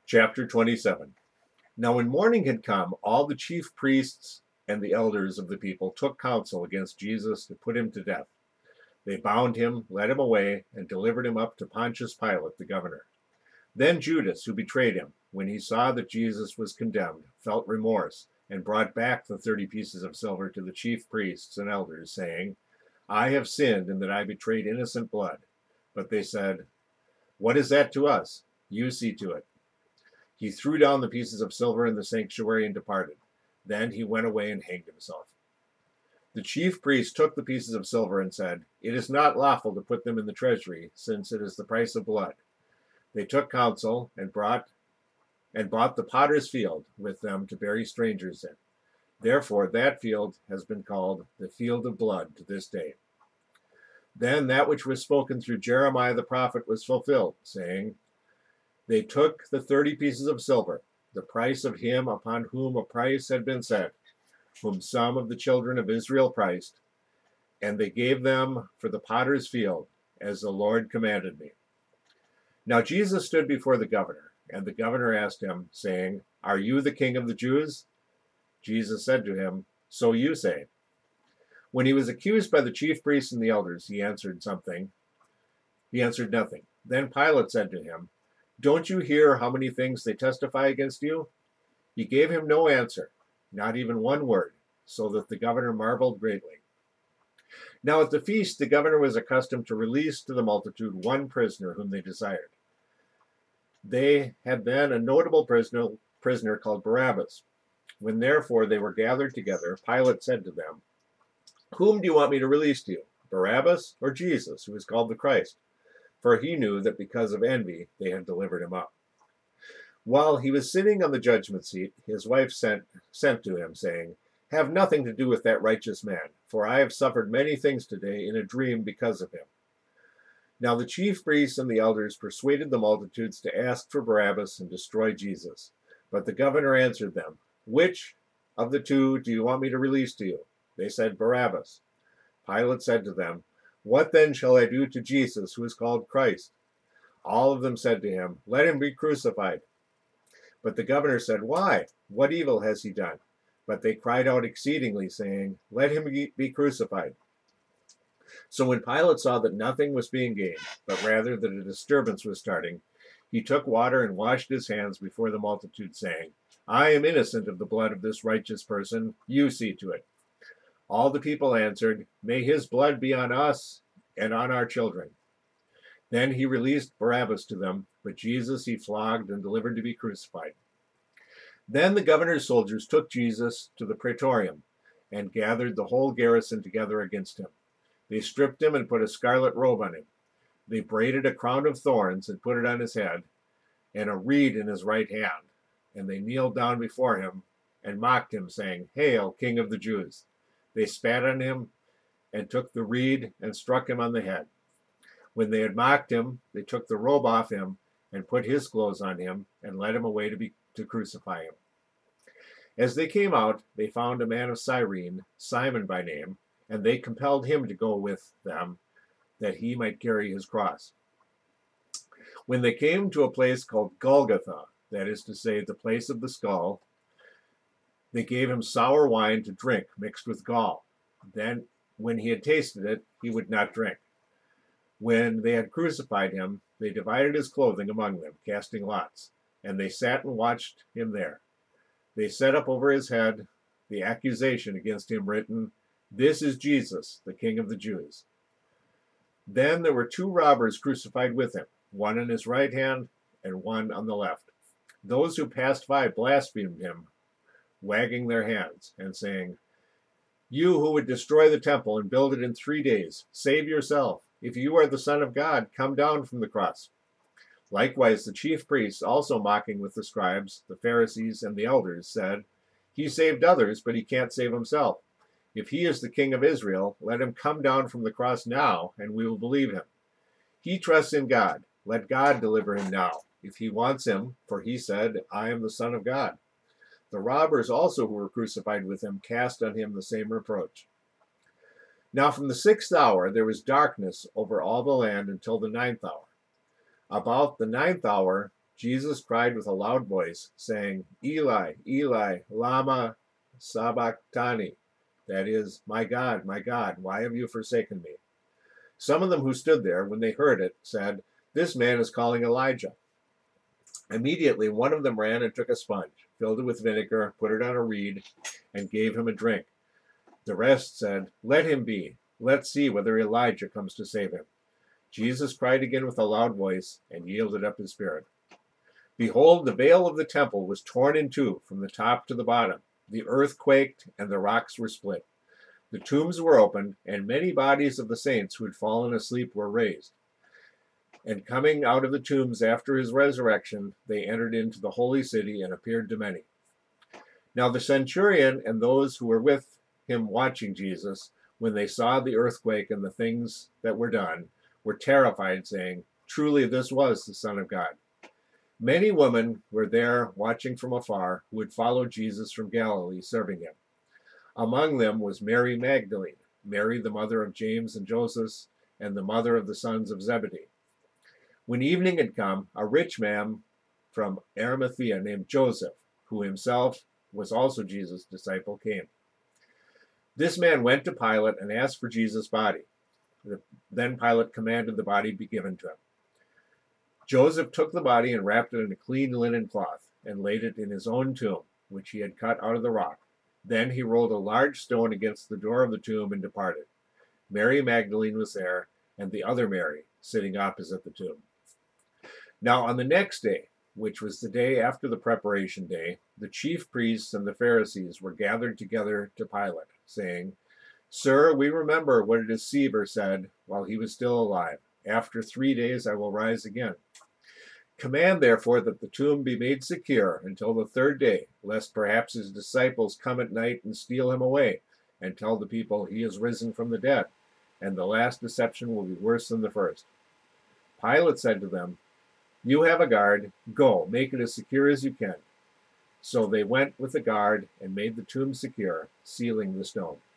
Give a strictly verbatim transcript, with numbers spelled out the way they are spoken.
Chapter twenty-seven. Now when morning had come, all the chief priests and the elders of the people took counsel against Jesus to put him to death. They bound him, led him away, and delivered him up to Pontius Pilate, the governor. Then Judas, who betrayed him, when he saw that Jesus was condemned, felt remorse, and brought back the thirty pieces of silver to the chief priests and elders, saying, I have sinned in that I betrayed innocent blood. But they said, What is that to us? You see to it. He threw down the pieces of silver in the sanctuary and departed. Then he went away and hanged himself. The chief priests took the pieces of silver and said, It is not lawful to put them in the treasury, since it is the price of blood. They took counsel and brought and bought the potter's field with them to bury strangers in. Therefore that field has been called the field of blood to this day. Then that which was spoken through Jeremiah the prophet was fulfilled, saying, They took the thirty pieces of silver, the price of him upon whom a price had been set, whom some of the children of Israel priced, and they gave them for the potter's field, as the Lord commanded me. Now Jesus stood before the governor, and the governor asked him, saying, Are you the king of the Jews? Jesus said to him, So you say. When he was accused by the chief priests and the elders, he answered something. He answered nothing. Then Pilate said to him, Don't you hear how many things they testify against you? He gave him no answer, not even one word, so that the governor marveled greatly. Now at the feast the governor was accustomed to release to the multitude one prisoner whom they desired. They had then a notable prisoner, prisoner called Barabbas. When therefore they were gathered together, Pilate said to them, Whom do you want me to release to you, Barabbas or Jesus, who is called the Christ? For he knew that because of envy they had delivered him up. While he was sitting on the judgment seat, his wife sent, sent to him, saying, Have nothing to do with that righteous man, for I have suffered many things today in a dream because of him. Now the chief priests and the elders persuaded the multitudes to ask for Barabbas and destroy Jesus. But the governor answered them, Which of the two do you want me to release to you? They said, Barabbas. Pilate said to them, What then shall I do to Jesus, who is called Christ? All of them said to him, Let him be crucified. But the governor said, Why? What evil has he done? But they cried out exceedingly, saying, Let him be crucified. So when Pilate saw that nothing was being gained, but rather that a disturbance was starting, he took water and washed his hands before the multitude, saying, I am innocent of the blood of this righteous person. You see to it. All the people answered, May his blood be on us and on our children. Then he released Barabbas to them, but Jesus he flogged and delivered to be crucified. Then the governor's soldiers took Jesus to the praetorium and gathered the whole garrison together against him. They stripped him and put a scarlet robe on him. They braided a crown of thorns and put it on his head, and a reed in his right hand. And they kneeled down before him and mocked him, saying, Hail, King of the Jews! They spat on him and took the reed and struck him on the head. When they had mocked him, they took the robe off him and put his clothes on him and led him away to be to crucify him. As they came out, they found a man of Cyrene, Simon by name, and they compelled him to go with them, that he might carry his cross. When they came to a place called Golgotha, that is to say, the place of the skull, they gave him sour wine to drink mixed with gall. Then, when he had tasted it, he would not drink. When they had crucified him, they divided his clothing among them, casting lots, and they sat and watched him there. They set up over his head the accusation against him written, This is Jesus, the King of the Jews. Then there were two robbers crucified with him, one on his right hand and one on the left. Those who passed by blasphemed him, wagging their hands and saying, You who would destroy the temple and build it in three days, save yourself. If you are the Son of God, come down from the cross. Likewise, the chief priests, also mocking with the scribes, the Pharisees, and the elders, said, He saved others, but he can't save himself. If he is the King of Israel, let him come down from the cross now, and we will believe him. He trusts in God. Let God deliver him now, if he wants him, for he said, I am the Son of God. The robbers also who were crucified with him cast on him the same reproach. Now from the sixth hour there was darkness over all the land until the ninth hour. About the ninth hour Jesus cried with a loud voice, saying, Eli, Eli, lama sabachthani. That is, my God, my God, why have you forsaken me? Some of them who stood there, when they heard it, said, This man is calling Elijah. Immediately one of them ran and took a sponge, filled it with vinegar, put it on a reed, and gave him a drink. The rest said, Let him be. Let's see whether Elijah comes to save him. Jesus cried again with a loud voice and yielded up his spirit. Behold, the veil of the temple was torn in two from the top to the bottom. The earth quaked and the rocks were split. The tombs were opened, and many bodies of the saints who had fallen asleep were raised. And coming out of the tombs after his resurrection, they entered into the holy city and appeared to many. Now the centurion and those who were with him watching Jesus, when they saw the earthquake and the things that were done, were terrified, saying, Truly this was the Son of God. Many women were there watching from afar, who had followed Jesus from Galilee, serving him. Among them was Mary Magdalene, Mary the mother of James and Joseph, and the mother of the sons of Zebedee. When evening had come, a rich man from Arimathea named Joseph, who himself was also Jesus' disciple, came. This man went to Pilate and asked for Jesus' body. Then Pilate commanded the body be given to him. Joseph took the body and wrapped it in a clean linen cloth and laid it in his own tomb, which he had cut out of the rock. Then he rolled a large stone against the door of the tomb and departed. Mary Magdalene was there, and the other Mary, sitting opposite the tomb. Now on the next day, which was the day after the preparation day, the chief priests and the Pharisees were gathered together to Pilate, saying, Sir, we remember what a deceiver said while he was still alive. After three days I will rise again. Command, therefore, that the tomb be made secure until the third day, lest perhaps his disciples come at night and steal him away, and tell the people he is risen from the dead, and the last deception will be worse than the first. Pilate said to them, You have a guard. Go, make it as secure as you can. So they went with the guard and made the tomb secure, sealing the stone.